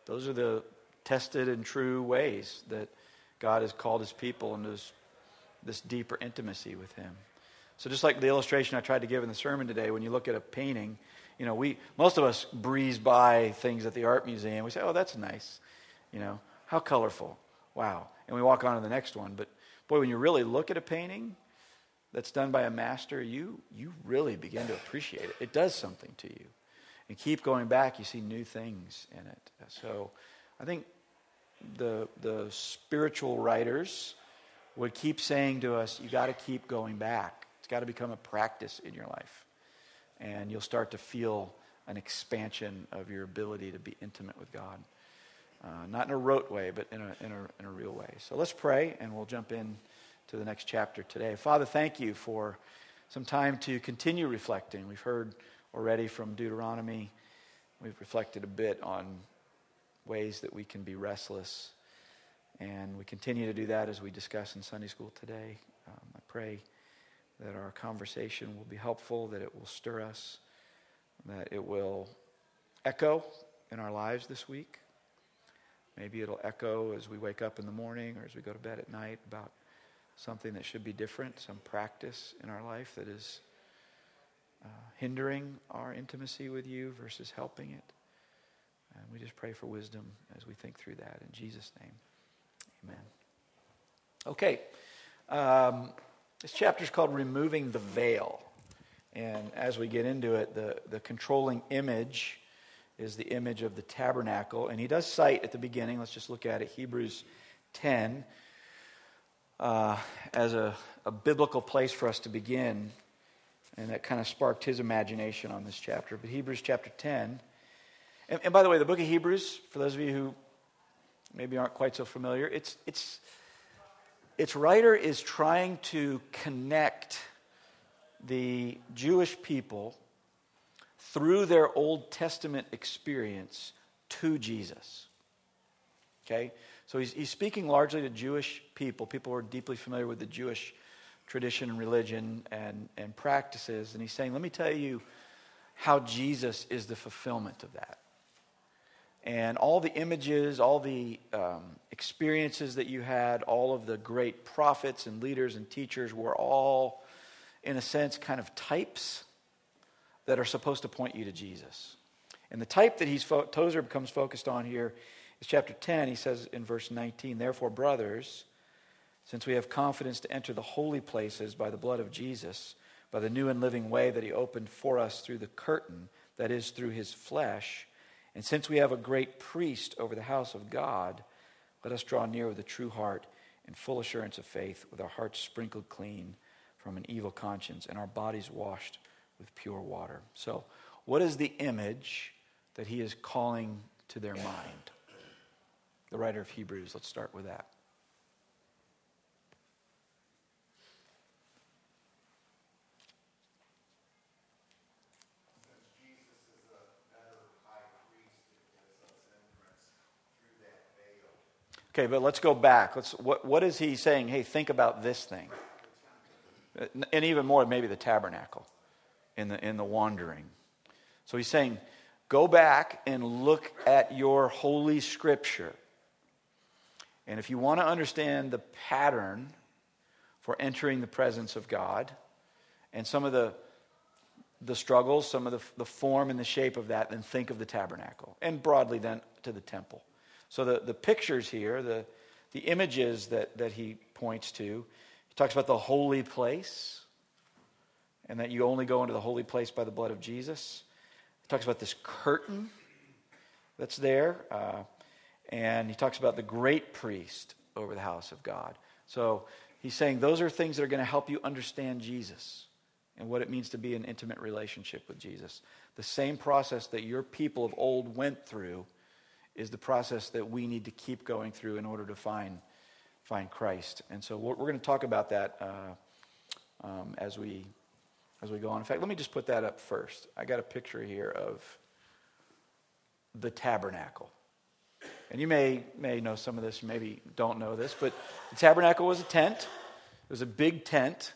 Those are the tested and true ways that God has called his people into this deeper intimacy with him. So just like the illustration I tried to give in the sermon today, when you look at a painting, most of us breeze by things at the art museum. We say, oh, that's nice. How colorful. Wow. And we walk on to the next one. But boy, when you really look at a painting that's done by a master, you really begin to appreciate it. It does something to you. And keep going back, you see new things in it. So I think the spiritual writers would keep saying to us, you got to keep going back. It's got to become a practice in your life. And you'll start to feel an expansion of your ability to be intimate with God. Not in a rote way, but in a real way. So let's pray, and we'll jump in to the next chapter today. Father, thank you for some time to continue reflecting. We've heard already from Deuteronomy. We've reflected a bit on ways that we can be restless. And we continue to do that as we discuss in Sunday school today. I pray that our conversation will be helpful, that it will stir us, that it will echo in our lives this week. Maybe it'll echo as we wake up in the morning or as we go to bed at night about something that should be different, some practice in our life that is hindering our intimacy with you versus helping it. And we just pray for wisdom as we think through that. In Jesus' name, amen. Okay. This chapter is called Removing the Veil. And as we get into it, the controlling image is the image of the tabernacle. And he does cite at the beginning, let's just look at it, Hebrews 10, as a biblical place for us to begin. And that kind of sparked his imagination on this chapter. But Hebrews chapter 10. And by the way, the book of Hebrews, for those of you who maybe aren't quite so familiar, its writer is trying to connect the Jewish people through their Old Testament experience to Jesus. Okay? So he's speaking largely to Jewish people who are deeply familiar with the Jewish tradition and religion and practices. And he's saying, let me tell you how Jesus is the fulfillment of that. And all the images, all the experiences that you had, all of the great prophets and leaders and teachers were all, in a sense, kind of types that are supposed to point you to Jesus. And the type that Tozer becomes focused on here is chapter 10. He says in verse 19, therefore, brothers, since we have confidence to enter the holy places by the blood of Jesus, by the new and living way that he opened for us through the curtain, that is, through his flesh, and since we have a great priest over the house of God, let us draw near with a true heart and full assurance of faith, with our hearts sprinkled clean from an evil conscience and our bodies washed with pure water. So, what is the image that he is calling to their mind? The writer of Hebrews, let's start with that. Okay, but let's go back. What is he saying? Hey, think about this thing. And even more, maybe the tabernacle in the wandering. So he's saying, go back and look at your holy scripture. And if you want to understand the pattern for entering the presence of God and some of the struggles, some of the form and the shape of that, then think of the tabernacle. And broadly then to the temple. So the pictures here, the images that he points to, he talks about the holy place, and that you only go into the holy place by the blood of Jesus. He talks about this curtain that's there, and he talks about the great priest over the house of God. So he's saying those are things that are going to help you understand Jesus and what it means to be in an intimate relationship with Jesus. The same process that your people of old went through is the process that we need to keep going through in order to find Christ. And so we're going to talk about that as we go on. In fact, let me just put that up first. I got a picture here of the tabernacle. And you may know some of this, you maybe don't know this, but the tabernacle was a tent. It was a big tent,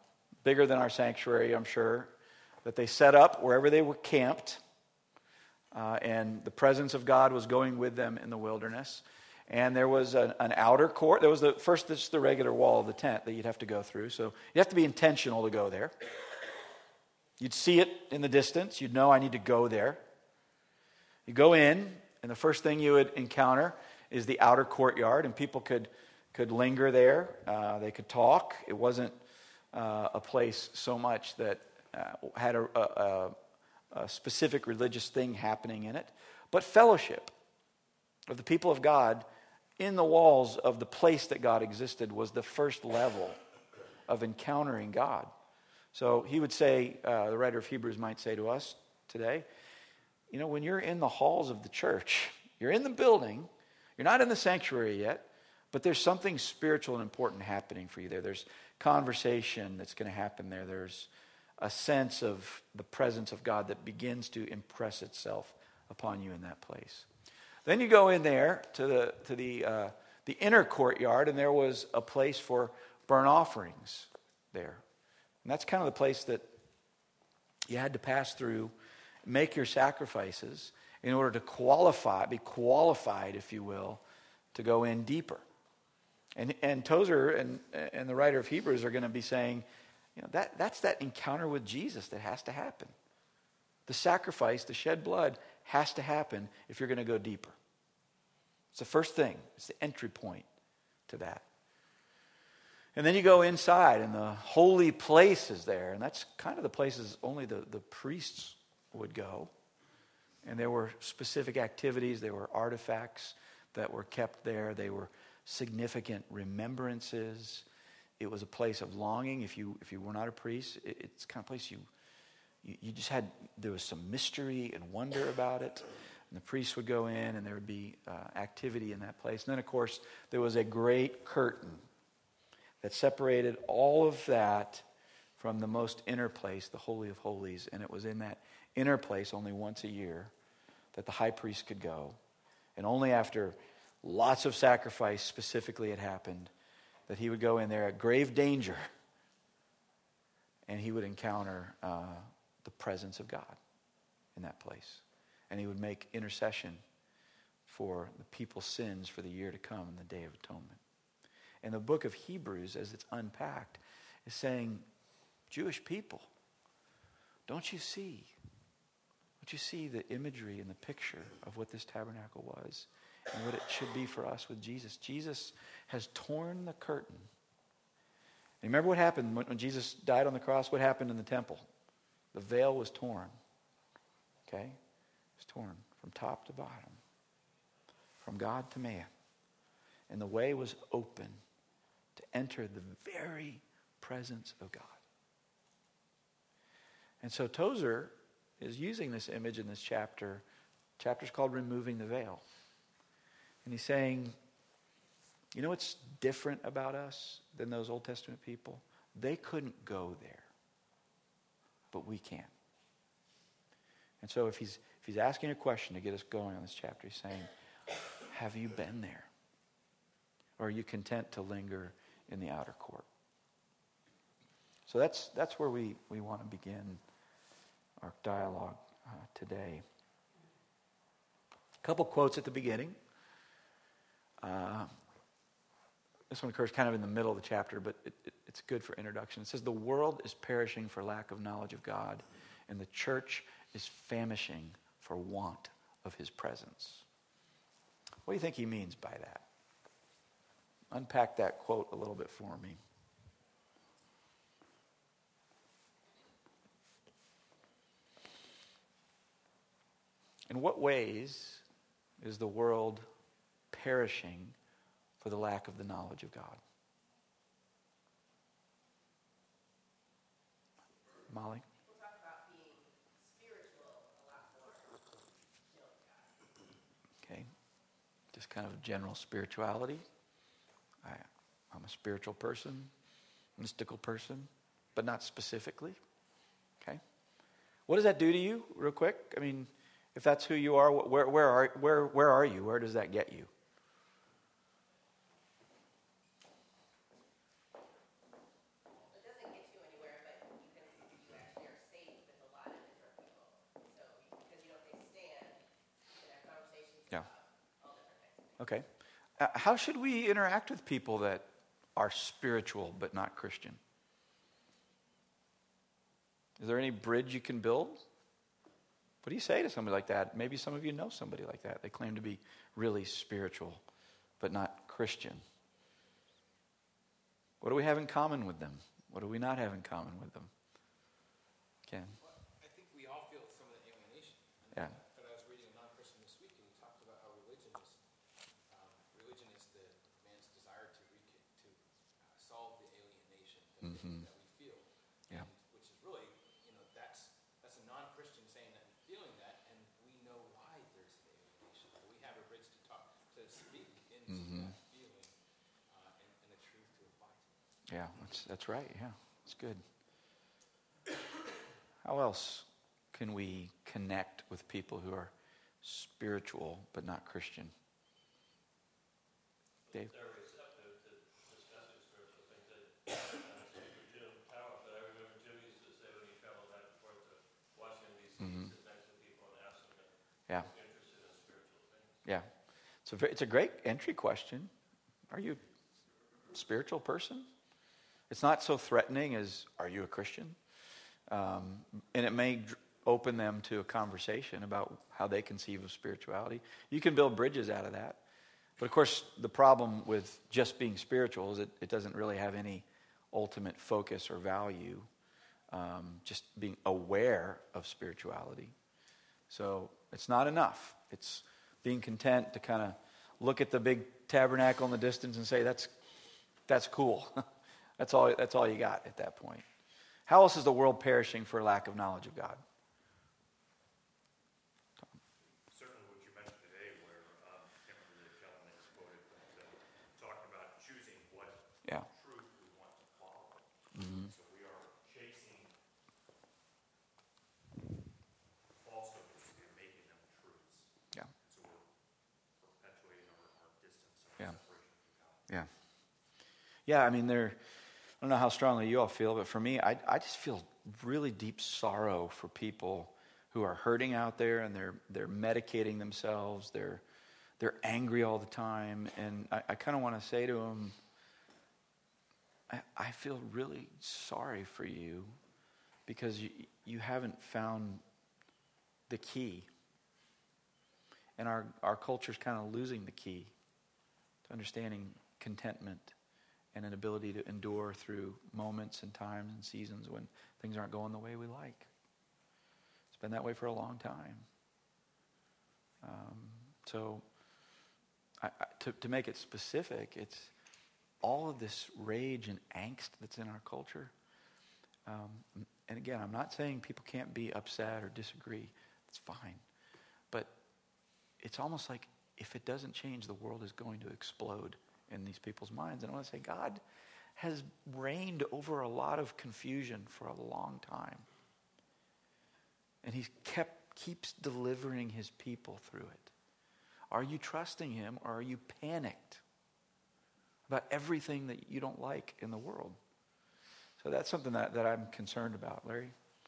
bigger than our sanctuary, I'm sure, that they set up wherever they were camped. and the presence of God was going with them in the wilderness. And there was an outer court. There was just the regular wall of the tent that you'd have to go through. So you have to be intentional to go there. You'd see it in the distance. You'd know I need to go there. You go in, and the first thing you would encounter is the outer courtyard, and people could linger there. They could talk. It wasn't a place so much that had a specific religious thing happening in it, but fellowship of the people of God in the walls of the place that God existed was the first level of encountering God. So he would say, the writer of Hebrews might say to us today, when you're in the halls of the church, you're in the building, you're not in the sanctuary yet, but there's something spiritual and important happening for you there. There's conversation that's going to happen there. There's a sense of the presence of God that begins to impress itself upon you in that place. Then you go in there to the inner courtyard, and there was a place for burnt offerings there. And that's kind of the place that you had to pass through, make your sacrifices in order to be qualified, if you will, to go in deeper. And Tozer and the writer of Hebrews are going to be saying, that's that encounter with Jesus that has to happen. The sacrifice, the shed blood, has to happen if you're going to go deeper. It's the first thing. It's the entry point to that. And then you go inside, and the holy place is there. And that's kind of the places only the priests would go. And there were specific activities. There were artifacts that were kept there. They were significant remembrances. It was a place of longing. If you were not a priest, it's the kind of place you just had, there was some mystery and wonder about it. And the priests would go in, and there would be activity in that place. And then, of course, there was a great curtain that separated all of that from the most inner place, the Holy of Holies. And it was in that inner place only once a year that the high priest could go. And only after lots of sacrifice specifically had happened that he would go in there at grave danger, and he would encounter the presence of God in that place. And he would make intercession for the people's sins for the year to come in the Day of Atonement. And the book of Hebrews, as it's unpacked, is saying, Jewish people, don't you see the imagery and the picture of what this tabernacle was and what it should be for us with Jesus? Jesus has torn the curtain. And remember what happened when Jesus died on the cross? What happened in the temple? The veil was torn. Okay? It was torn from top to bottom, from God to man. And the way was open to enter the very presence of God. And so Tozer is using this image in this chapter. The chapter's called Removing the Veil. And he's saying, what's different about us than those Old Testament people? They couldn't go there, but we can. And so if he's asking a question to get us going on this chapter, he's saying, have you been there? Or are you content to linger in the outer court? So that's where we want to begin our dialogue today. A couple quotes at the beginning. This one occurs kind of in the middle of the chapter, but it's good for introduction. It says, the world is perishing for lack of knowledge of God, and the church is famishing for want of his presence. What do you think he means by that? Unpack that quote a little bit for me. In what ways is the world perishing for the lack of the knowledge of God? Molly? We'll talk about being spiritual a lot more. Okay. Just kind of general spirituality. I'm a spiritual person, mystical person, but not specifically. Okay. What does that do to you, real quick? I mean, if that's who you are, where are you? Where does that get you? It doesn't get you anywhere, but you actually are safe with a lot of different people. So because you don't take a stand, Okay. How should we interact with people that are spiritual but not Christian? Is there any bridge you can build? What do you say to somebody like that? Maybe some of you know somebody like that. They claim to be really spiritual but not Christian. What do we have in common with them? What do we not have in common with them? Ken? Well, I think we all feel some of the alienation. Yeah. But I was reading a non-Christian this week, and he talked about how religion is the man's desire to solve the alienation that we feel. Yeah. And, which is really, that's a non-Christian saying that and feeling that, and we know why there's the alienation. We have a bridge to speak into that feeling and the truth to apply to it. Yeah, that's right. Yeah, it's good. How else can we connect with people who are spiritual but not Christian? Dave? They're receptive to discussing spiritual things. Jim Powell, but I remember Jim used to say when he traveled back and forth to Washington, D.C., he'd sit next to people and ask them if Yeah. they're interested in spiritual things. Yeah. It's a great entry question. Are you a spiritual person? It's not so threatening as, are you a Christian? And it may open them to a conversation about how they conceive of spirituality. You can build bridges out of that. But of course, the problem with just being spiritual is it doesn't really have any ultimate focus or value. Just being aware of spirituality. So it's not enough. It's being content to kind of look at the big tabernacle in the distance and say, that's cool. That's all you got at that point. How else is the world perishing for lack of knowledge of God? Certainly what you mentioned today, where I can't remember the gentleman that quoted, but talking about choosing what truth we want to follow. So we are chasing falsehoods and making them truths. Yeah. So we're perpetuating our distance, our Yeah. separation from God. Yeah. Yeah, I mean, I don't know how strongly you all feel, but for me, I just feel really deep sorrow for people who are hurting out there and they're medicating themselves. They're angry all the time. And I kind of want to say to them, I feel really sorry for you because you haven't found the key. And our culture's kind of losing the key to understanding contentment and an ability to endure through moments and times and seasons when things aren't going the way we like. It's been that way for a long time. So to make it specific, it's all of this rage and angst that's in our culture. And again, I'm not saying people can't be upset or disagree. It's fine. But it's almost like if it doesn't change, the world is going to explode in these people's minds. And I want to say God has reigned over a lot of confusion for a long time. And he keeps delivering his people through it. Are you trusting him or are you panicked about everything that you don't like in the world? So that's something that I'm concerned about. Larry?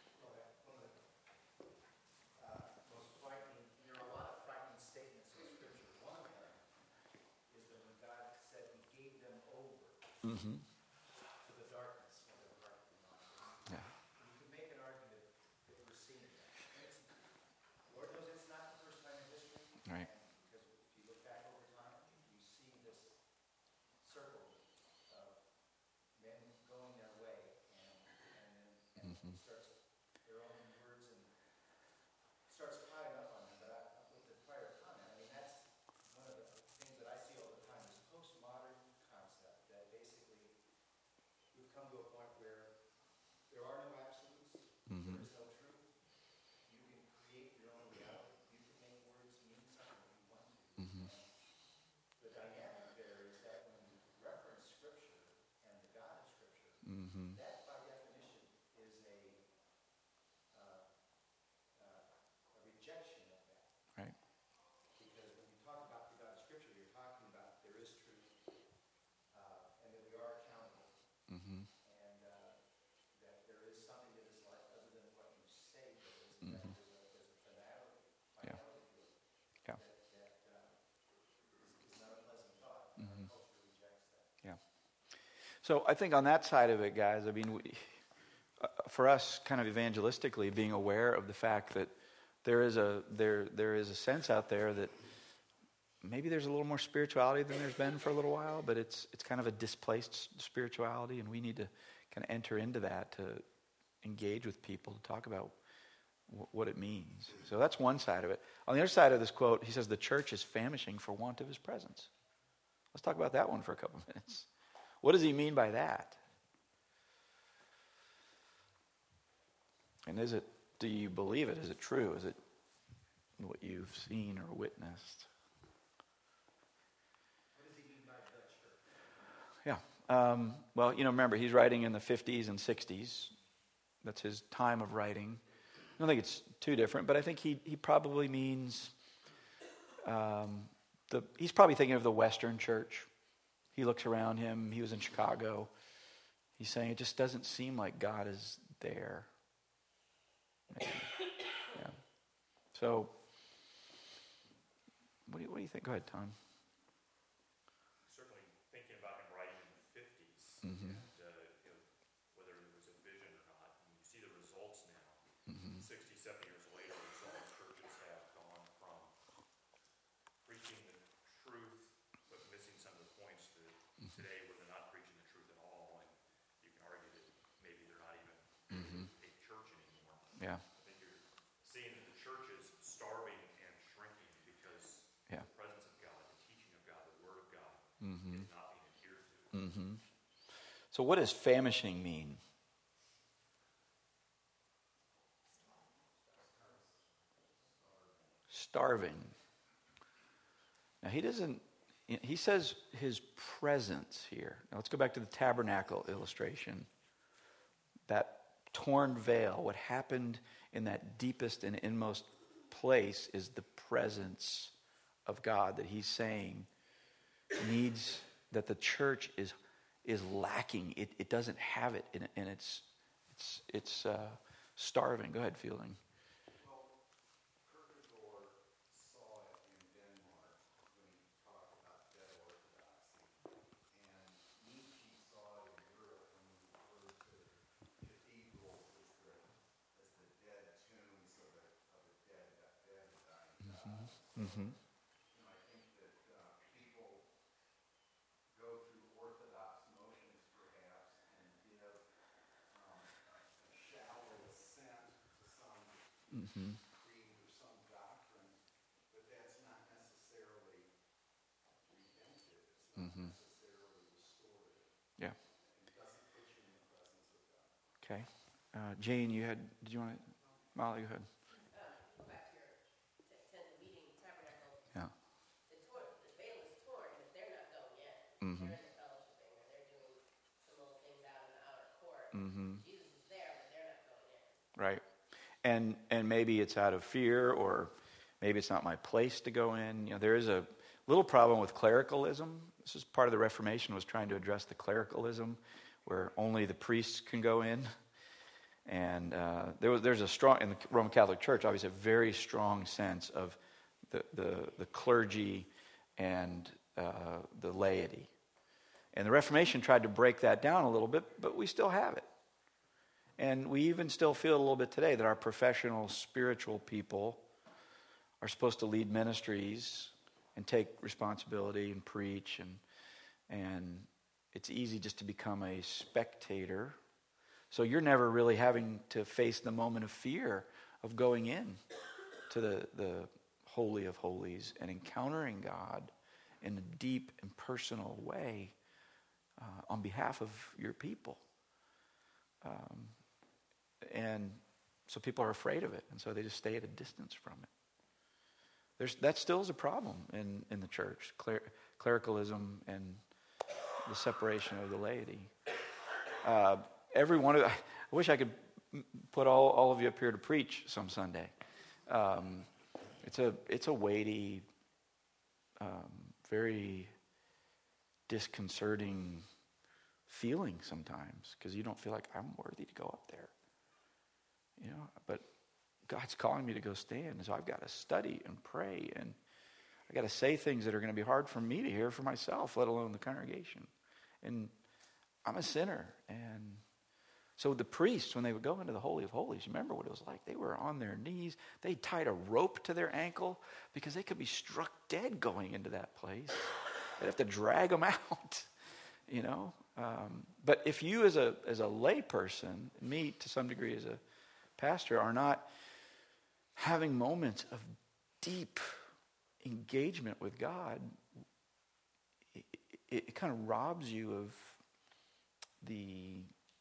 Most frightening, there are a lot of frightening statements in Scripture. One of them is that when God said he gave them over to the darkness of their heart and mind. Yeah. You can make an argument that we're seeing that. Lord knows it's not the first time in history. Right. Because if you look back over time, you see this circle of men going their way and then starts their own words and starts piling up on them. But with the prior comment, I mean, that's one of the things that I see all the time, this postmodern concept that basically we've come to a point where there are no absolutes, there is no truth. You can create your own reality. You can make words mean something if you want to. The dynamic there is that when you reference Scripture and the God of Scripture, that by definition is a So I think on that side of it, guys, I mean, for us, kind of evangelistically, being aware of the fact that there is a sense out there that maybe there's a little more spirituality than there's been for a little while, but it's kind of a displaced spirituality, and we need to kind of enter into that to engage with people, to talk about what it means. So that's one side of it. On the other side of this quote, he says the church is famishing for want of his presence. Let's talk about that one for a couple minutes. What does he mean by that? And do you believe it? Is it true? Is it what you've seen or witnessed? What does he mean by the church? Yeah. Well, remember, he's writing in the 50s and 60s. That's his time of writing. I don't think it's too different, but I think he probably means, he's probably thinking of the Western church. He looks around him. He was in Chicago. He's saying it just doesn't seem like God is there. Maybe. Yeah. So, what do you think? Go ahead, Tom. Certainly thinking about him writing in the 50s, Mm-hmm. and whether it was a vision or not, and you see the results now. 60, 70 years later, some churches have gone from preaching the truth, but missing some of the points to today where they're not preaching the truth at all, and you can argue that maybe they're not even a church anymore. Yeah. I think you're seeing that the church is starving and shrinking because Yeah. the presence of God, the teaching of God, the Word of God is not being adhered to. So what does famishing mean? Starving. Now he says his presence here. Now let's go back to the tabernacle illustration. That torn veil, what happened in that deepest and inmost place is the presence of God that he's saying needs, that the church is lacking. It doesn't have it, and it's starving. Go ahead, Fielding. Well, Kierkegaard saw it in Denmark when he talked about dead orthodoxy, and Nietzsche saw it in Europe when he referred to cathedrals as the dead tombs of the dead that died. Mm-hmm. I think that people go through orthodox motions, perhaps, and give a shallow assent to some creed or some doctrine, but that's not necessarily redemptive. It's not necessarily restorative. Yeah. It doesn't put you in the presence of God. Okay. Jane, did you want to? Molly, go ahead. Go back to your meeting tabernacle. Yeah. The veil is torn, but they're not going in. They're in the fellowshipping, or they're doing some little things out in the outer court. Jesus is there, but they're not going in. Right. And maybe it's out of fear, or maybe it's not my place to go in. There is a little problem with clericalism. This is part of the Reformation, was trying to address the clericalism where only the priests can go in. And there's a strong, in the Roman Catholic Church, obviously a very strong sense of the clergy and the laity. And the Reformation tried to break that down a little bit, but we still have it. And we even still feel a little bit today that our professional spiritual people are supposed to lead ministries and take responsibility and preach, and it's easy just to become a spectator. So you're never really having to face the moment of fear of going in to the Holy of Holies and encountering God in a deep and personal way on behalf of your people. And so people are afraid of it, and so they just stay at a distance from it. That still is a problem in the church, clericalism and the separation of the laity. Every one of, I wish I could put all of you up here to preach some Sunday. It's a weighty, very disconcerting feeling sometimes, because you don't feel like I'm worthy to go up there. But God's calling me to go stand, so I've got to study and pray, and I got to say things that are going to be hard for me to hear for myself, let alone the congregation. And I'm a sinner. And so the priests, when they would go into the Holy of Holies, remember what it was like. They were on their knees. They tied a rope to their ankle because they could be struck dead going into that place. They'd have to drag them out, you know. But if you as a lay person, me to some degree as a pastor, are not having moments of deep engagement with God, it kind of robs you of the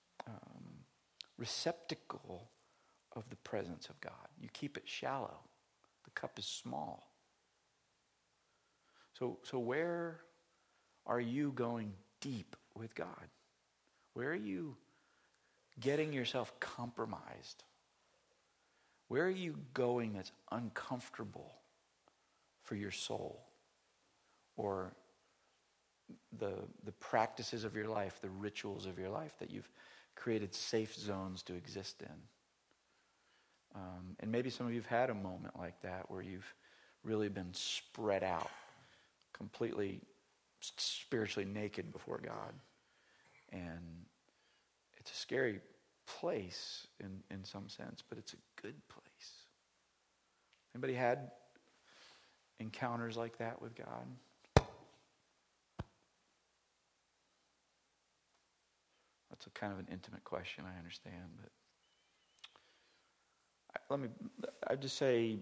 receptacle of the presence of God. You keep it shallow. The cup is small. So where are you going deep with God? Where are you getting yourself compromised? Where are you going that's uncomfortable for your soul? Or the practices of your life, the rituals of your life that you've created safe zones to exist in. And maybe some of you have had a moment like that where you've really been spread out, completely spiritually naked before God. And it's a scary place in some sense, but it's a good place. Anybody had encounters like that with God? That's a kind of an intimate question, I understand, but I'd just say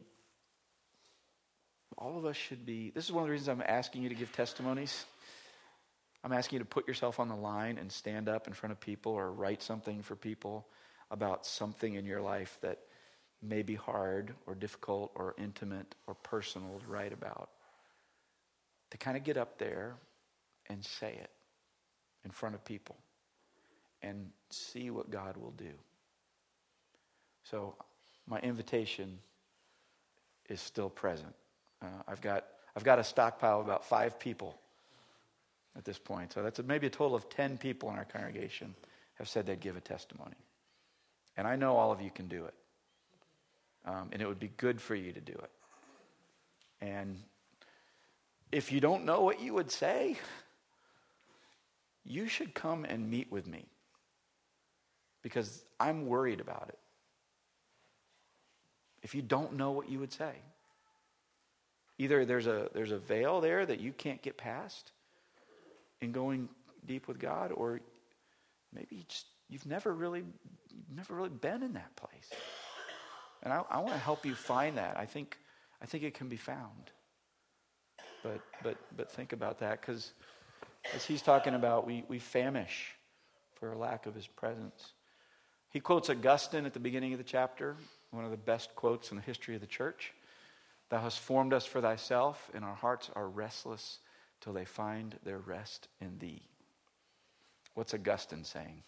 all of us should be, this is one of the reasons I'm asking you to give testimonies. I'm asking you to put yourself on the line and stand up in front of people or write something for people about something in your life that may be hard or difficult or intimate or personal to write about. To kind of get up there and say it in front of people and see what God will do. So my invitation is still present. I've got a stockpile of about 5 people at this point. So that's maybe a total of 10 people in our congregation have said they'd give a testimony. And I know all of you can do it. And it would be good for you to do it. And if you don't know what you would say, you should come and meet with me. Because I'm worried about it. If you don't know what you would say, either there's a veil there that you can't get past in going deep with God, or maybe you've never really been in that place. And I want to help you find that. I think it can be found. But think about that, because as he's talking about, we famish for a lack of his presence. He quotes Augustine at the beginning of the chapter, one of the best quotes in the history of the church. Thou hast formed us for thyself, and our hearts are restless till they find their rest in thee. What's Augustine saying?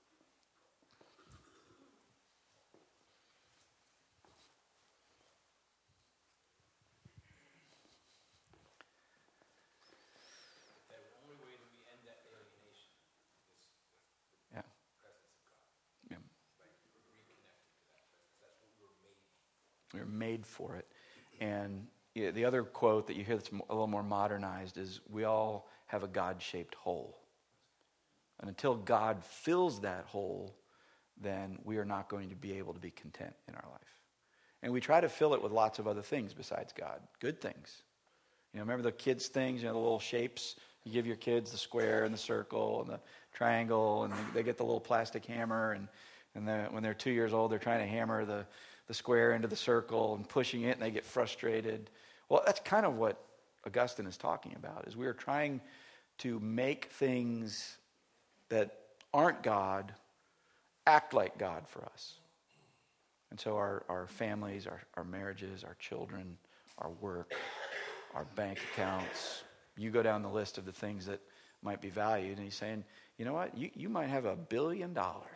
The only way that we end that alienation is with Yeah. the presence of God. Yeah. Like we're reconnected to that presence. That's what we were made for. We're made for it. And the other quote that you hear that's a little more modernized is, we all have a God-shaped hole. And until God fills that hole, then we are not going to be able to be content in our life. And we try to fill it with lots of other things besides God. Good things. Remember the kids' things, the little shapes? You give your kids the square and the circle and the triangle, and they get the little plastic hammer, and when they're 2 years old, they're trying to hammer the square into the circle and pushing it, and they get frustrated. Well, that's kind of what Augustine is talking about, is we are trying to make things that aren't God act like God for us. And so our families, our marriages, our children, our work, our bank accounts, you go down the list of the things that might be valued, and he's saying, you know what, you might have $1 billion,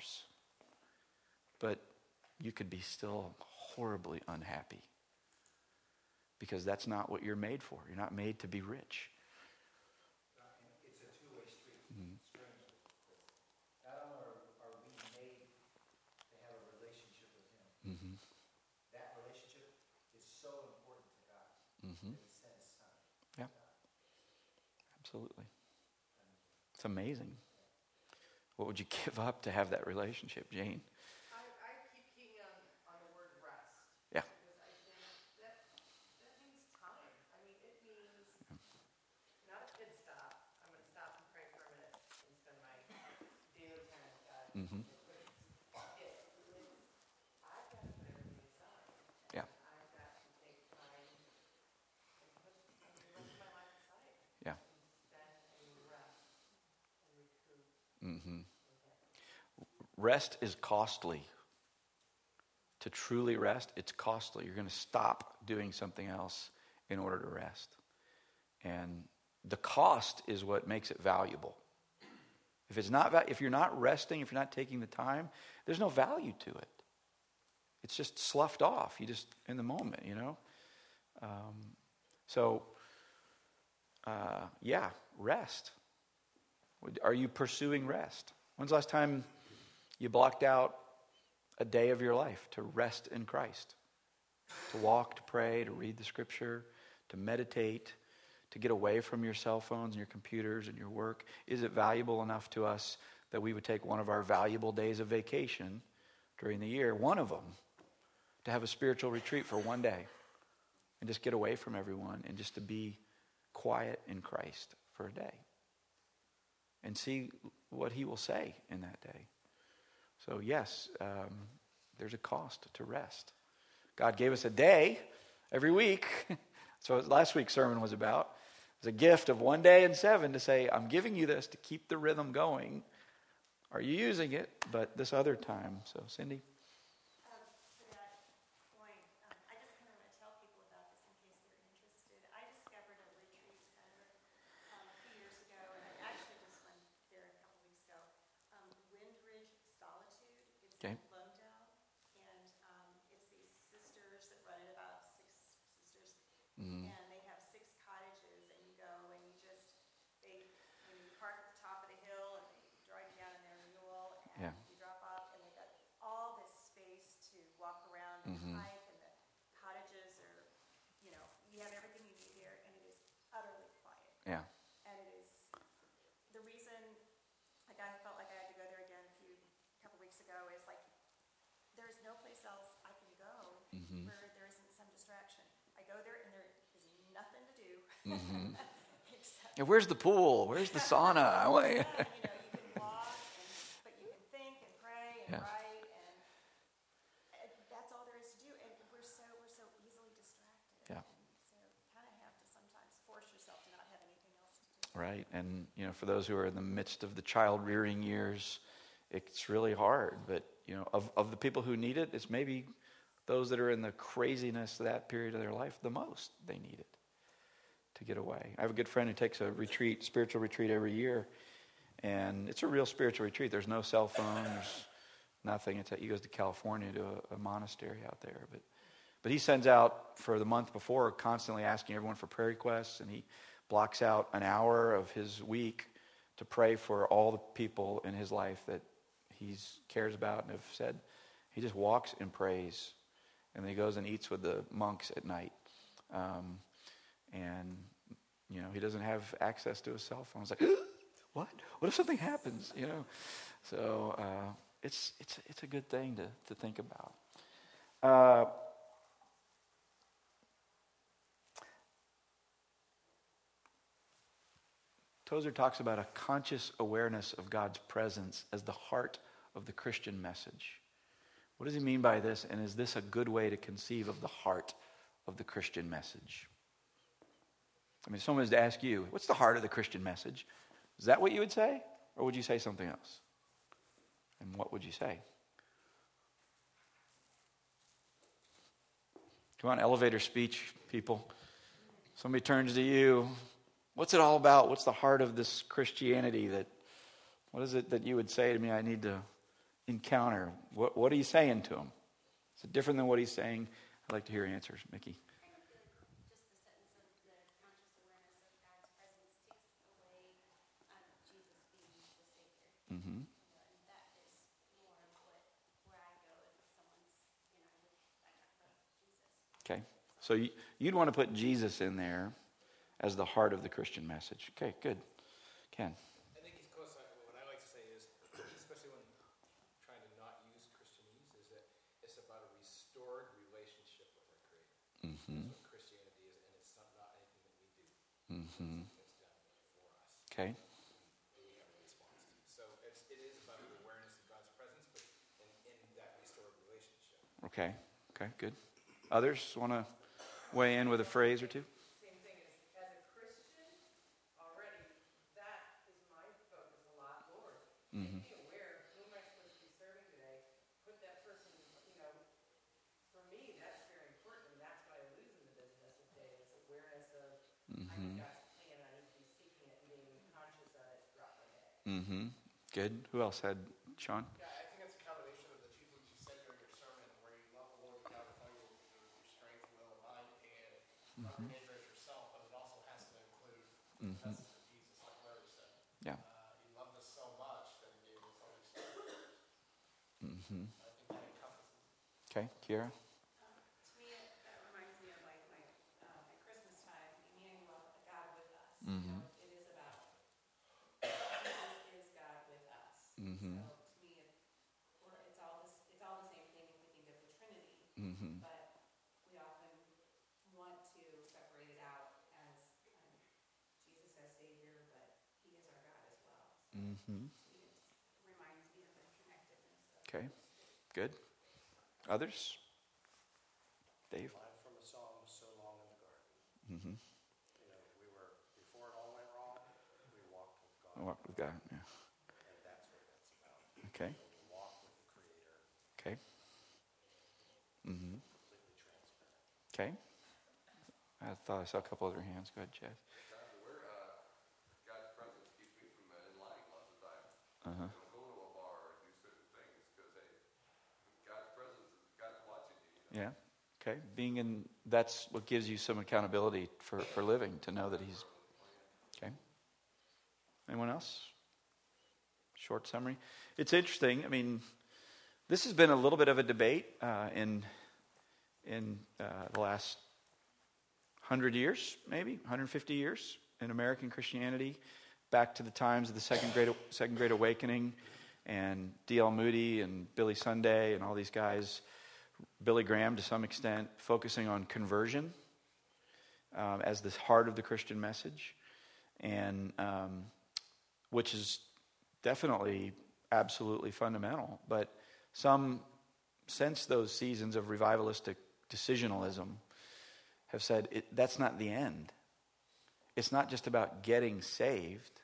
but you could be still horribly unhappy, because that's not what you're made for. You're not made to be rich. It's a two-way street, strangely. Not only are we made to have a relationship with him, that relationship is so important to God that he sent his son. Yeah. Absolutely. It's amazing. What would you give up to have that relationship, Jane? I keep keying on the word rest. Yeah. Because I think that means time. I mean, it means not a pit stop. I'm going to stop and pray for a minute and spend my daily time with God. Mm-hmm. I've got to put everything aside. Yeah. I've got to take time and put the rest of my life aside. Yeah. And spend and rest and recoup. Mm-hmm. Rest is costly. To truly rest, it's costly. You're going to stop doing something else in order to rest. And the cost is what makes it valuable. If you're not resting, if you're not taking the time, there's no value to it. It's just sloughed off. You just in the moment, you know. Rest. Are you pursuing rest? When's the last time you blocked out a day of your life to rest in Christ? To walk, to pray, to read the scripture, to meditate, to get away from your cell phones and your computers and your work? Is it valuable enough to us that we would take one of our valuable days of vacation during the year, one of them, to have a spiritual retreat for one day and just get away from everyone and just to be quiet in Christ for a day and see what he will say in that day? So yes, there's a cost to rest. God gave us a day every week. That's what last week's sermon was about. It's a gift of 1 day in 7 to say, I'm giving you this to keep the rhythm going. Are you using it? But this other time. So Cindy? To that point, I just kind of want to tell people about this in case they're interested. I discovered a retreat center a few years ago, and I actually just went there a couple weeks ago. Windridge Solitude. It's Okay. in Longdale, and it's these sisters that run it, about 6 sisters, Mm-hmm. and they have 6 cottages, and you go and you park at the top of the hill, and they drive you down in their mule, and Yeah. you drop off, and they've got all this space to walk around and Mhm. hike, and the cottages are, you have everything you need there, and it is utterly quiet. Yeah. And it is the reason, like, I felt like I had to go there again a couple weeks ago, is like there's no place else I can go Mhm. where there isn't some distraction. I go there and there is nothing to do Mhm. except Yeah, where's the pool? Where's the sauna? I want- you can walk, but you can think and pray and Yeah. write, and that's all there is to do. And we're so easily distracted. Yeah. And so you kind of have to sometimes force yourself to not have anything else to do. Right. And, for those who are in the midst of the child rearing years, it's really hard. But, of the people who need it, it's maybe those that are in the craziness of that period of their life the most, they need it to get away. I have a good friend who takes a spiritual retreat every year. And it's a real spiritual retreat. There's no cell phone. There's nothing. He goes to California to a monastery out there. But he sends out for the month before, constantly asking everyone for prayer requests. And he blocks out an hour of his week to pray for all the people in his life that he cares about and have said. He just walks and prays. And then he goes and eats with the monks at night. He doesn't have access to his cell phone. It's like, what? What if something happens? So it's a good thing to think about. Tozer talks about a conscious awareness of God's presence as the heart of the Christian message. What does he mean by this? And is this a good way to conceive of the heart of the Christian message? If someone was to ask you, what's the heart of the Christian message? Is that what you would say? Or would you say something else? And what would you say? Come on, elevator speech, people. Somebody turns to you. What's it all about? What's the heart of this Christianity? What is it that you would say to me I need to encounter? What are you saying to him? Is it different than what he's saying? I'd like to hear answers. Mickey. Just the sentence of the conscious awareness of God's presence takes away Jesus being the Savior. Mm-hmm. And that is more of where I go if someone's, I talk about Jesus. Okay. So you'd want to put Jesus in there as the heart of the Christian message. Okay, good. Ken. I think it's close. What I like to say is Mm-hmm. It's done for us. Okay. We have a response to. So it is about the awareness of God's presence, but in that restored relationship. Okay. Okay, good. Others want to weigh in with a phrase or two? Same thing as a Christian, already, that is my focus a lot, Lord. Mm-hmm. Make me aware, who am I supposed to be serving today? Put that person, for me, that's very important. That's what I lose in the business of day, is awareness of, I Mm-hmm. need God's plan, I need to be seeking it and being conscious of it throughout my day. Mm-hmm. Good. Who else had, Sean? Yeah, I think it's a combination of the two things you said during your sermon, where you love the Lord God with all your strength, will, and mind, and love your neighbor as yourself, but it also has to include the message of Jesus, like Larry said. Yeah. He loved us so much that he gave us Holy Spirit. Mm-hmm. I think that encompasses it. Okay, Kiera? To me, that reminds me of like my at Christmas time, Emmanuel, God with us. Mm-hmm. It is about Jesus is God with us. Mm-hmm. So to me, it's all the same thing if we think of the Trinity. Mm-hmm. But we often want to separate it out as Jesus as Savior, but He is our God as well. So Mm-hmm. it reminds me of the connectedness. Okay, good. Others? Dave? Line from a song, So Long in the Garden. Mm-hmm. We were, before it all went wrong, we walked with God. I walk with God, yeah. And that's what that's about. Okay, We walk with the Creator, okay. Mm-hmm. completely transparent. Okay. I thought I saw a couple other hands. Go ahead, Chaz. God's presence keeps me from lying lots of times. Uh-huh. Don't go to a bar or do certain things because, hey, God's presence is God's watching you. Yeah. Okay. Being in, that's what gives you some accountability for living, to know that He's, okay. Anyone else? Short summary. It's interesting. I mean, this has been a little bit of a debate in the last 100 years, maybe 150 years in American Christianity, back to the times of the Second Great Awakening, and D.L. Moody and Billy Sunday and all these guys, Billy Graham to some extent, focusing on conversion as the heart of the Christian message, and which is definitely absolutely fundamental. But some, since those seasons of revivalistic decisionalism, have said that's not the end. It's not just about getting saved.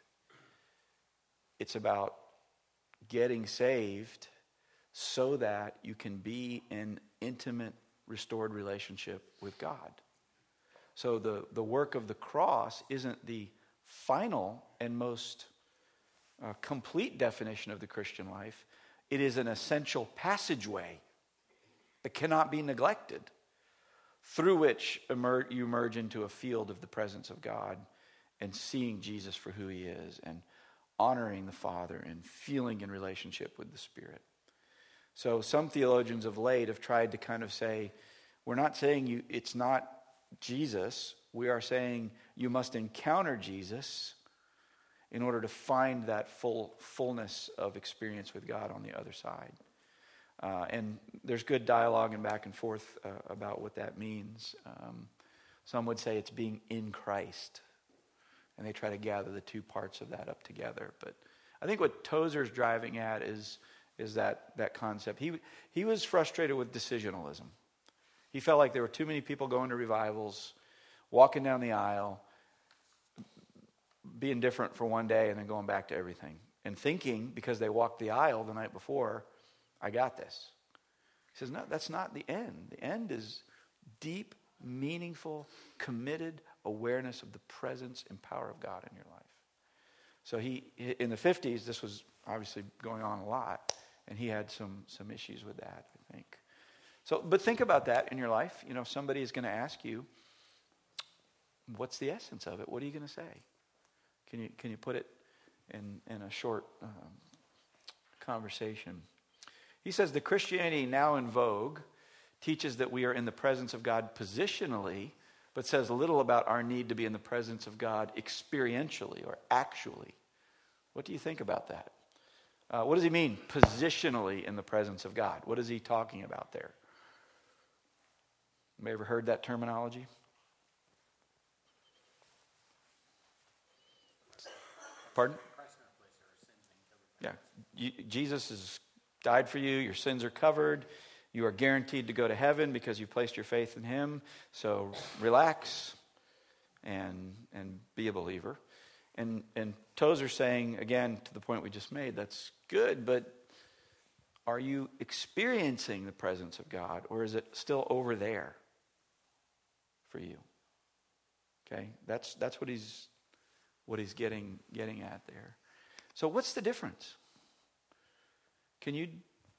It's about getting saved so that you can be in intimate, restored relationship with God. So the work of the cross isn't the final and most complete definition of the Christian life. It is an essential passageway that cannot be neglected, through which you emerge into a field of the presence of God and seeing Jesus for who He is and honoring the Father and feeling in relationship with the Spirit. So some theologians of late have tried to kind of say, we're not saying it's not Jesus. We are saying you must encounter Jesus in order to find that fullness of experience with God on the other side. And there's good dialogue and back and forth about what that means. Some would say it's being in Christ. And they try to gather the two parts of that up together. But I think what Tozer's driving at is that concept. He was frustrated with decisionalism. He felt like there were too many people going to revivals, walking down the aisle, being different for one day and then going back to everything. And thinking, because they walked the aisle the night before, I got this. He says, no, that's not the end. The end is deep, meaningful, committed awareness of the presence and power of God in your life. So in the 50s, this was obviously going on a lot, and he had some issues with that, I think. So, but think about that in your life. You know, somebody is going to ask you, what's the essence of it? What are you going to say? Can you put it in a short conversation? He says the Christianity now in vogue teaches that we are in the presence of God positionally, but says little about our need to be in the presence of God experientially or actually. What do you think about that? What does he mean, positionally in the presence of God? What is he talking about there? Have you ever heard that terminology? Pardon? Christ in our place, our sins being covered. Yeah. Jesus has died for you. Your sins are covered. You are guaranteed to go to heaven because you placed your faith in him. So relax and be a believer. And Tozer saying, again, to the point we just made, that's good, but are you experiencing the presence of God, or is it still over there for you? Okay, that's what he's getting at there. So what's the difference? Can you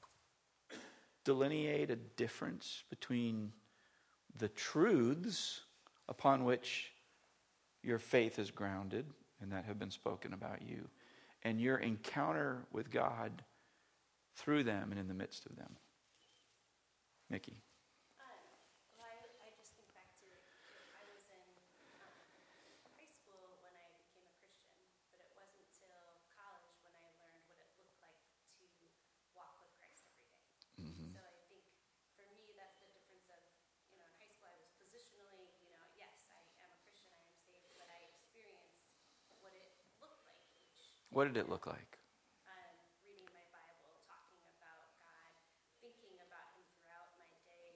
delineate a difference between the truths upon which your faith is grounded and that have been spoken about you, and your encounter with God through them and in the midst of them? Mickey. Well, I just think back to, I was in high school when I became a Christian, but it wasn't till college when I learned what it looked like to walk with Christ every day. So I think for me, that's the difference of, in high school I was positionally, yes, I am a Christian, I am saved, but I experienced what it looked like What did it look like? reading my Bible, talking about God, thinking about him throughout my day,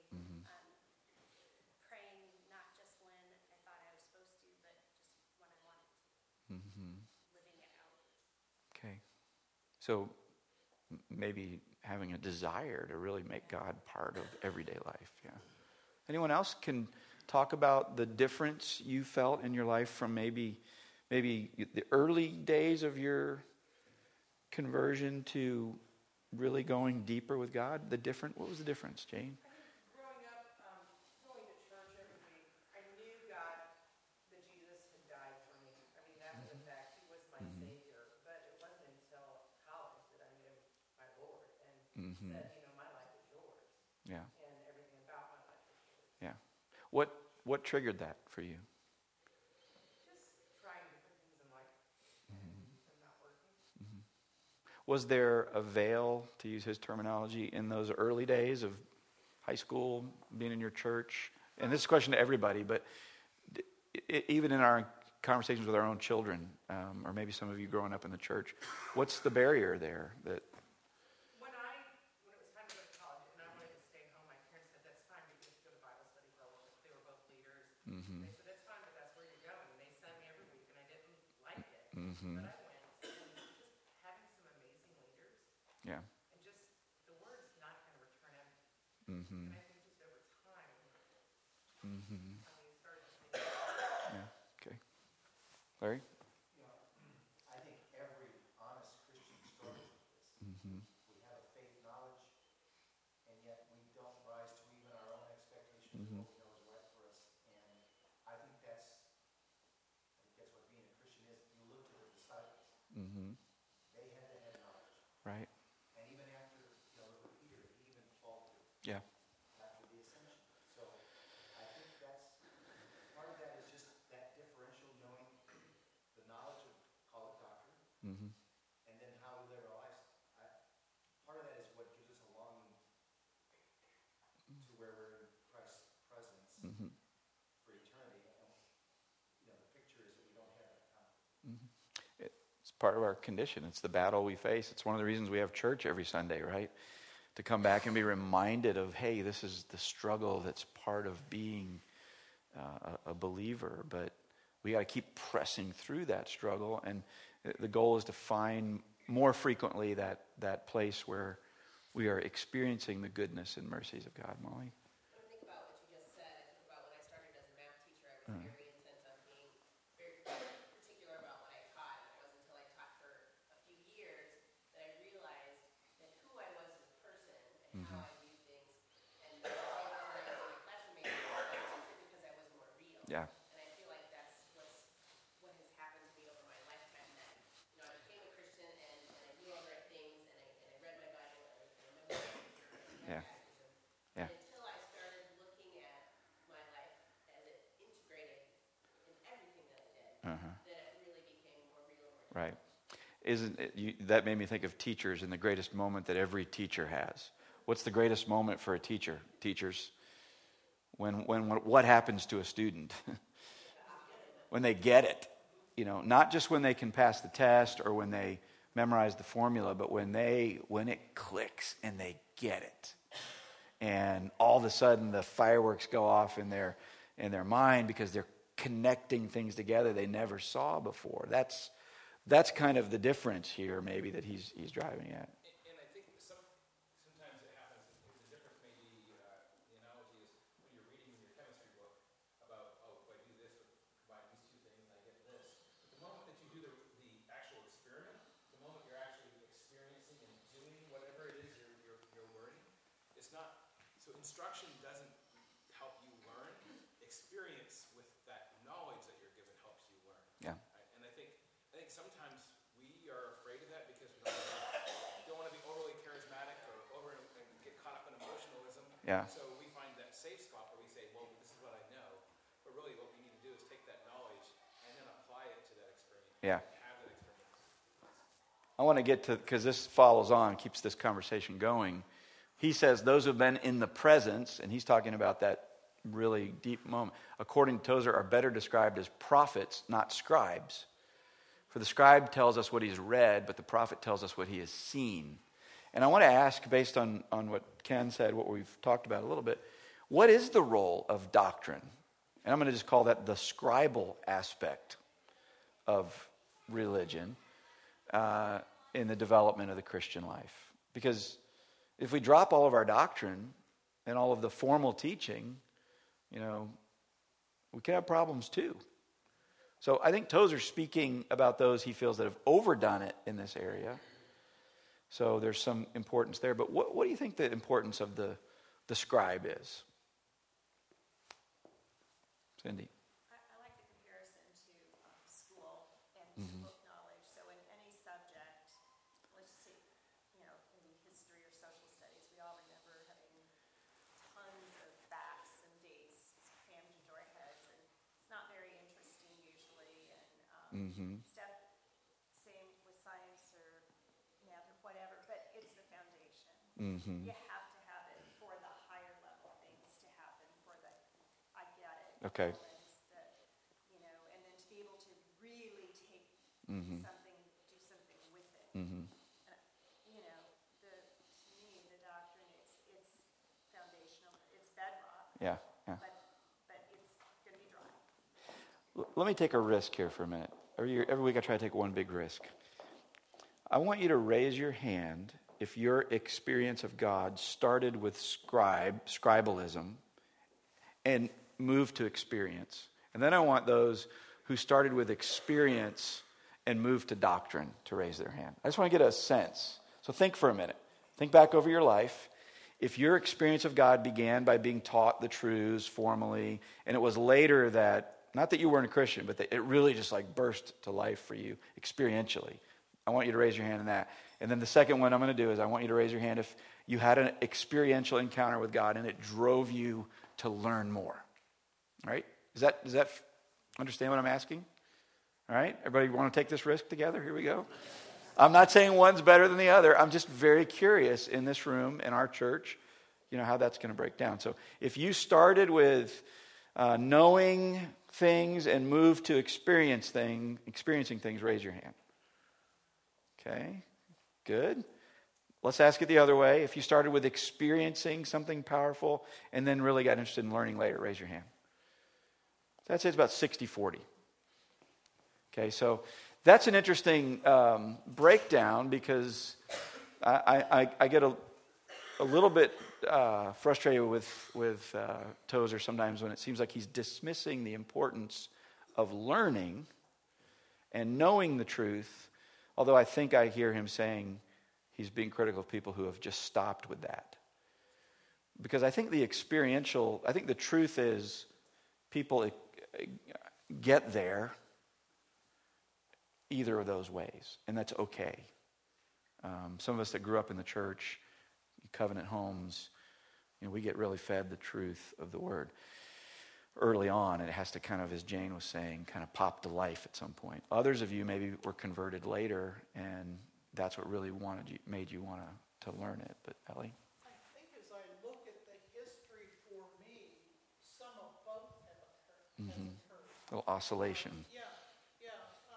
praying not just when I thought I was supposed to, but just when I wanted to, living it out. Okay. So maybe having a desire to really make God part of everyday life. Yeah. Anyone else can talk about the difference you felt in your life from maybe the early days of your conversion to really going deeper with God? What was the difference, Jane? Growing up, going to church every week, I knew God, that Jesus had died for me. I mean, that was a fact. He was my Savior. But it wasn't until college that I made him my Lord and said, my life is yours. Yeah. And everything about my life is yours. Yeah. What triggered that for you? Just trying different things in life and not working. Was there a veil, to use his terminology, in those early days of high school, being in your church? And this is a question to everybody, but even in our conversations with our own children, or maybe some of you growing up in the church, what's the barrier there? That When it was time to go to college and I wanted to stay home, my parents said, that's fine, you get to go to Bible study fellowship. They were both leaders. They said, that's fine, but that's where you're going. And they sent me every week, and I didn't like it. But I went, and just having some amazing leaders, yeah. and just the word's not going to return empty. And I think just over time, I mean, started to think, Yeah. Okay. Larry? I think every honest Christian struggles with this. We have a faith knowledge, and yet we don't rise to even our own expectations of what we know is right for us. And I think that's what being a Christian is. You look to the disciples. They had the head knowledge. Right. And even after, with Peter, he even faltered Yeah. after the ascension. So I think that's, part of that is just that differential knowing the knowledge of, call it doctrine, and then how we live our lives. Part of that is what gives us a longing to where we're in Christ's presence for eternity. And, the picture is that we don't have that conflict. It's part of our condition. It's the battle we face. It's one of the reasons we have church every Sunday, right? To come back and be reminded of, hey, this is the struggle that's part of being a believer. But we got to keep pressing through that struggle. And the goal is to find more frequently that place where we are experiencing the goodness and mercies of God. Molly? When I think about what you just said, I think about when I started as a math teacher, I was very intent on being very particular about what I taught. And it wasn't until I taught for a few years that I realized that who I was as a person and how I viewed things. And the same thing when I was in my classroom, maybe I was a teacher because I was more real. Yeah. And I feel like that's what has happened to me over my lifetime. That I became a Christian and I knew all the right things and I read my Bible and I memorized it. Yeah. Yeah. Until I started looking at my life as it integrated in everything that I did, that it really became more real. Right. That made me think of teachers and the greatest moment that every teacher has. What's the greatest moment for a teacher? Teachers, what happens to a student? When they get it. not just when they can pass the test or when they memorize the formula, but when it clicks and they get it. And all of a sudden the fireworks go off in their mind because they're connecting things together they never saw before. That's kind of the difference here, maybe, that he's driving at. And I think sometimes it happens. The difference may be the analogy is when you're reading your chemistry book about, if I do this, combine these two things, I get this. The moment that you do the actual experiment, the moment you're actually experiencing and doing whatever it is you're learning, it's not. So instruction doesn't help you learn. Experience with that knowledge that you're given helps you learn. Yeah. Right? And I think sometimes we are afraid of that because we don't want to be overly charismatic or and get caught up in emotionalism. Yeah. So we find that safe spot where we say, well, this is what I know. But really what we need to do is take that knowledge and then apply it to that experience. Yeah. Have that experience. I want to get to, because this follows on, keeps this conversation going. He says those who have been in the presence, and he's talking about that really deep moment, according to Tozer, are better described as prophets, not scribes. For the scribe tells us what he's read, but the prophet tells us what he has seen. And I want to ask, based on what Ken said, what we've talked about a little bit, what is the role of doctrine? And I'm going to just call that the scribal aspect of religion in the development of the Christian life. Because if we drop all of our doctrine and all of the formal teaching, we can have problems too. So I think Tozer's speaking about those he feels that have overdone it in this area. So there's some importance there. But what do you think the importance of the scribe is? Cindy? I like the comparison to school and book knowledge. So in any subject, let's see, in history or social studies, we all remember having tons of facts and dates crammed into our heads, and it's not very interesting usually. And stuff, same with science or math or whatever, but it's the foundation. You have to have it for the higher level things to happen, for the I get it. Okay. That, and then to be able to really take something, do something with it. And, to me, the doctrine it's foundational, it's bedrock. Yeah. But it's going to be dry. Let me take a risk here for a minute. Every week I try to take one big risk. I want you to raise your hand if your experience of God started with scribalism and moved to experience. And then I want those who started with experience and moved to doctrine to raise their hand. I just want to get a sense. So think for a minute. Think back over your life. If your experience of God began by being taught the truths formally, and it was later that, not that you weren't a Christian, but that it really just burst to life for you experientially, I want you to raise your hand in that. And then the second one I'm going to do is I want you to raise your hand if you had an experiential encounter with God and it drove you to learn more. All right? Does that understand what I'm asking? All right? Everybody want to take this risk together? Here we go. I'm not saying one's better than the other. I'm just very curious in this room, in our church, how that's going to break down. So if you started with knowing things and moved to experiencing things, raise your hand. Okay, good. Let's ask it the other way. If you started with experiencing something powerful and then really got interested in learning later, raise your hand. So I'd say it's about 60-40. Okay, so that's an interesting breakdown because I get a little bit frustrated with Tozer sometimes when it seems like he's dismissing the importance of learning and knowing the truth. Although I think I hear him saying he's being critical of people who have just stopped with that. Because I think the truth is people get there either of those ways, and that's okay. Some of us that grew up in the church, covenant homes, we get really fed the truth of the word early on, and it has to kind of, as Jane was saying, kind of pop to life at some point. Others of you maybe were converted later, and that's what really made you want to learn it. But Ellie? I think as I look at the history for me, some of both have occurred. A little oscillation. Yeah.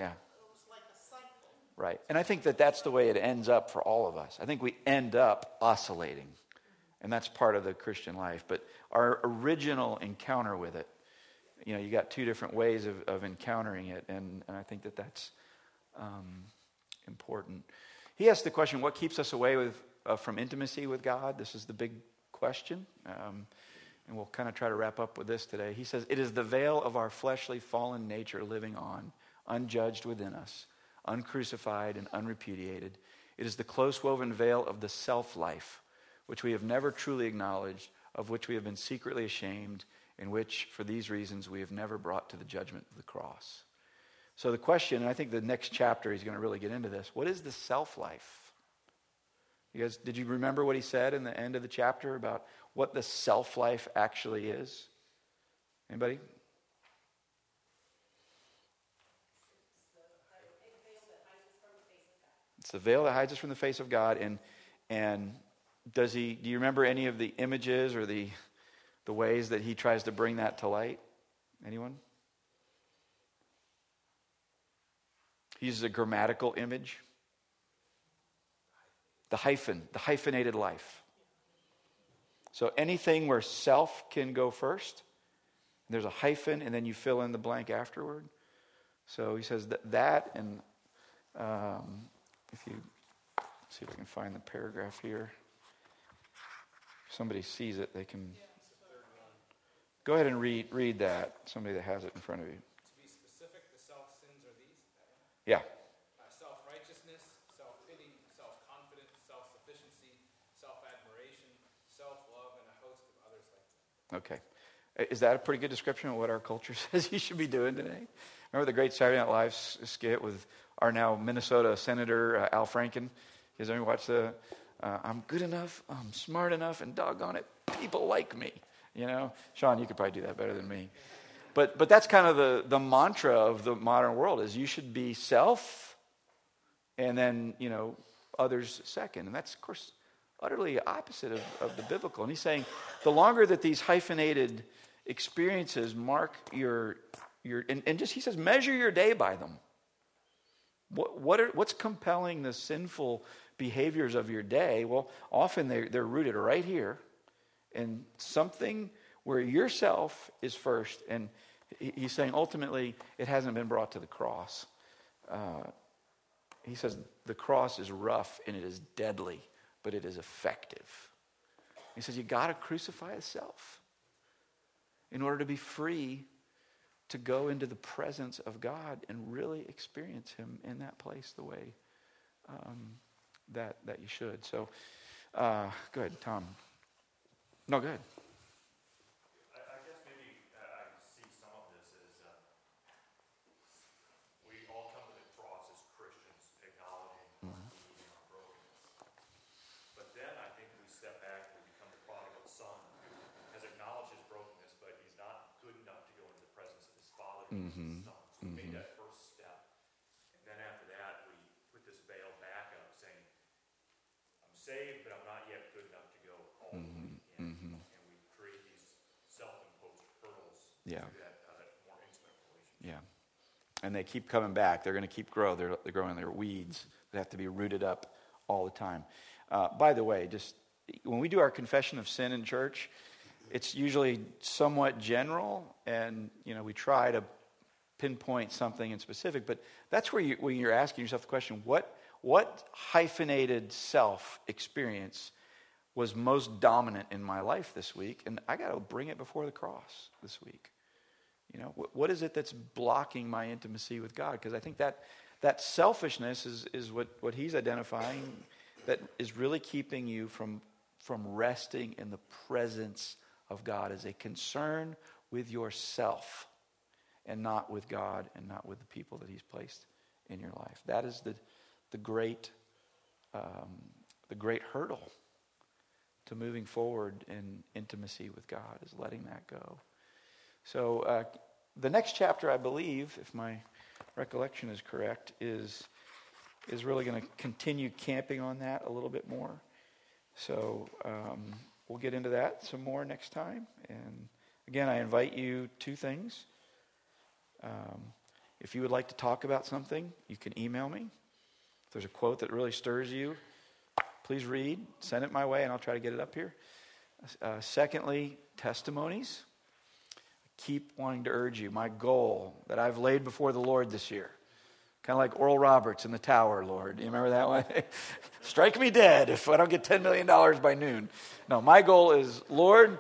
Yeah. It was like a cycle. Right. And I think that that's the way it ends up for all of us. I think we end up oscillating. And that's part of the Christian life. But our original encounter with it, you got two different ways of encountering it. And I think that that's important. He asked the question, what keeps us away from intimacy with God? This is the big question. And we'll kind of try to wrap up with this today. He says, it is the veil of our fleshly fallen nature living on, unjudged within us, uncrucified and unrepudiated. It is the close woven veil of the self-life, which we have never truly acknowledged, of which we have been secretly ashamed, in which, for these reasons, we have never brought to the judgment of the cross. So the question, and I think the next chapter he's going to really get into this, what is the self-life? You guys, did you remember what he said in the end of the chapter about what the self-life actually is? Anybody? It's the veil that hides us from the face of God. And do you remember any of the images or the ways that he tries to bring that to light? Anyone? He uses a grammatical image. The hyphenated life. So anything where self can go first, there's a hyphen, and then you fill in the blank afterward. So he says that and if you see if I can find the paragraph here. If somebody sees it, they can go ahead and read that. Somebody that has it in front of you. To be specific, the self-sins are these? Yeah. Self-righteousness, self-pity, self-confidence, self-sufficiency, self-admiration, self-love, and a host of others like that. Okay. Is that a pretty good description of what our culture says you should be doing today? Remember the great Saturday Night Live skit with our now Minnesota Senator Al Franken? You guys ever watch the, I'm good enough, I'm smart enough, and doggone it, people like me. Sean, you could probably do that better than me. But that's kind of the mantra of the modern world is you should be self and then, others second. And that's, of course, utterly opposite of the biblical. And he's saying the longer that these hyphenated experiences mark your and just, he says, measure your day by them. What's compelling the sinful behaviors of your day? Well, often they're rooted right here in something where yourself is first. And he's saying ultimately it hasn't been brought to the cross. He says the cross is rough and it is deadly, but it is effective. He says you got to crucify the self in order to be free to go into the presence of God and really experience him in that place the way that you should. So, go ahead, Tom. No, go ahead. I guess maybe I see some of this as we all come to the cross as Christians, acknowledging our need and our brokenness. But then I think we step back, we become the prodigal son, who has acknowledged his brokenness, but he's not good enough to go into the presence of his father and his son. So we made that first step. And then after that, we put this veil back up, saying, I'm saved, but I'm not yet good enough to go all the way in. And we create these self-imposed hurdles to that more intimate relationship. Yeah. And they keep coming back. They're going to keep growing. They're growing. They're weeds that have to be rooted up all the time. By the way, just when we do our confession of sin in church, it's usually somewhat general, and we try to pinpoint something in specific. But that's where when you're asking yourself the question: what hyphenated self experience was most dominant in my life this week? And I got to bring it before the cross this week. What is it that's blocking my intimacy with God? Because I think that selfishness is what he's identifying that is really keeping you from resting in the presence of God, as a concern with yourself and not with God and not with the people that he's placed in your life. That is the great hurdle to moving forward in intimacy with God, is letting that go. So the next chapter, I believe, if my recollection is correct, is really going to continue camping on that a little bit more. So we'll get into that some more next time. And again, I invite you two things. If you would like to talk about something, you can email me. If there's a quote that really stirs you, please read, send it my way, and I'll try to get it up here. Secondly, testimonies. Keep wanting to urge you. My goal that I've laid before the Lord this year, kind of like Oral Roberts in the Tower, Lord. You remember that one? Strike me dead if I don't get $10 million by noon. No, my goal is, Lord,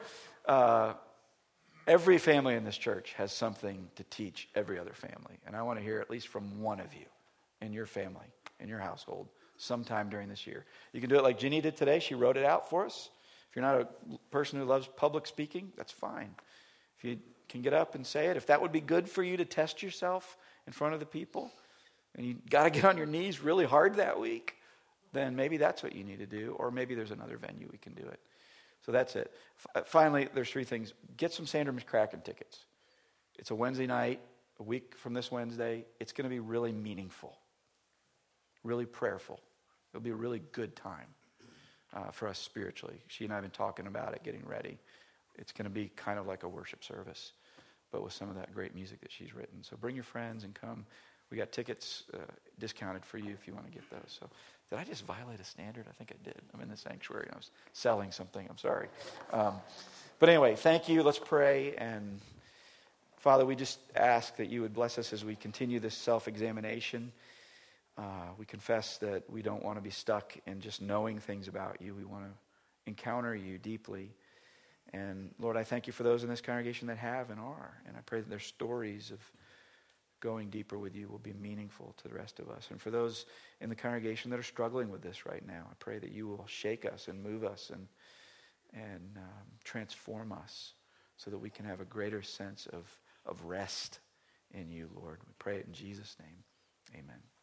every family in this church has something to teach every other family. And I want to hear at least from one of you in your family, in your household, sometime during this year. You can do it like Ginny did today. She wrote it out for us. If you're not a person who loves public speaking, that's fine. If you can get up and say it, if that would be good for you to test yourself in front of the people, and you got to get on your knees really hard that week, then maybe that's what you need to do, or maybe there's another venue we can do it. So that's it. Finally, there's three things. Get some Sandra McCracken tickets. It's a Wednesday night, a week from this Wednesday. It's going to be really meaningful, really prayerful. It'll be a really good time for us spiritually. She and I have been talking about it, getting ready. It's going to be kind of like a worship service, but with some of that great music that she's written. So bring your friends and come. We got tickets discounted for you if you want to get those. So did I just violate a standard? I think I did. I'm in the sanctuary. I was selling something. I'm sorry. But anyway, thank you. Let's pray. And Father, we just ask that you would bless us as we continue this self-examination. We confess that we don't want to be stuck in just knowing things about you. We want to encounter you deeply. And Lord, I thank you for those in this congregation that have and are. And I pray that their stories of going deeper with you will be meaningful to the rest of us. And for those in the congregation that are struggling with this right now, I pray that you will shake us and move us and transform us so that we can have a greater sense of rest in you, Lord. We pray it in Jesus' name. Amen.